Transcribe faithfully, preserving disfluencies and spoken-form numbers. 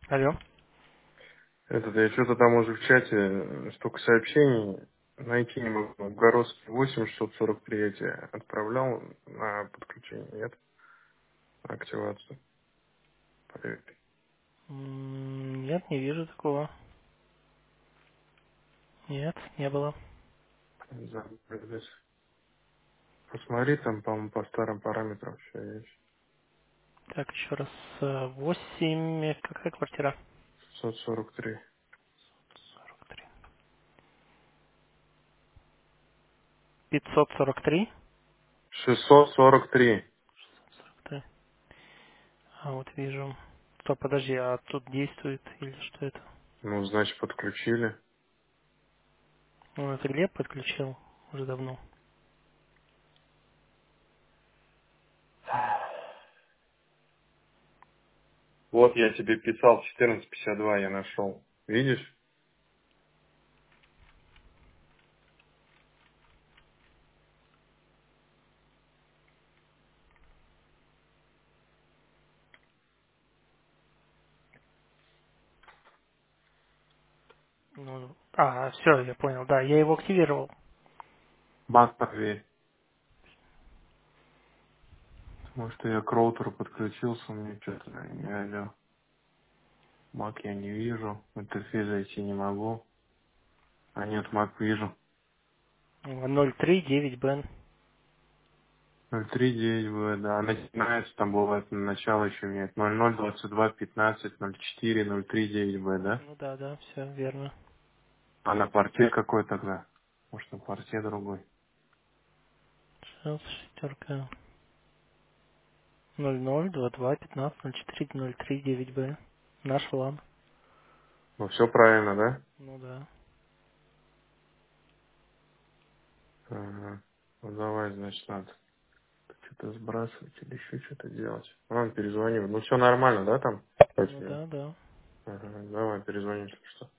Алло. Этот, я что-то там уже в чате э, столько сообщений найти не могу. Городский восемь шестьсот сорок три я тебе отправлял на подключение, нет? На активацию. Привет. М, Нет, не вижу такого. Нет, не было. Забыл здесь. Посмотри, там, по-моему, по старым параметрам все есть. Так, еще раз. э, восемь. Какая квартира? шестьсот сорок три. сорок три. пятьсот сорок три. шестьсот сорок три. сорок три. А вот вижу. Стоп, подожди, а тут действует или что это? Ну, значит, подключили. Ну, это Глеб подключил уже давно. Вот я тебе писал четырнадцать пятьдесят два, я нашел. Видишь? Ну, а, все, я понял, да, я его активировал. Бак проверь. Потому что я к роутеру подключился, мне что-то не алло. Мак я не вижу, в интерфейс зайти не могу. А нет, Мак вижу. ноль три девять Бен. ноль три девять будет, да. Начинается, там бывает на начало еще нет. ноль ноль двадцать два пятнадцать ноль четыре ноль три девять будет, да? Ну да, да, все верно. А на порте какой тогда? Может, на порте другой. Сейчас шестерка. ноль ноль два два пятнадцать ноль четыре ноль три девять Б. Наш лан. Ну, все правильно, да? Ну да. Ага. Ну, давай, значит, надо что-то сбрасывать или еще что-то делать. Ладно, перезвоню. Ну, все нормально, да, там? Ну Окей. да, да. Ага, давай, перезвоню, если что.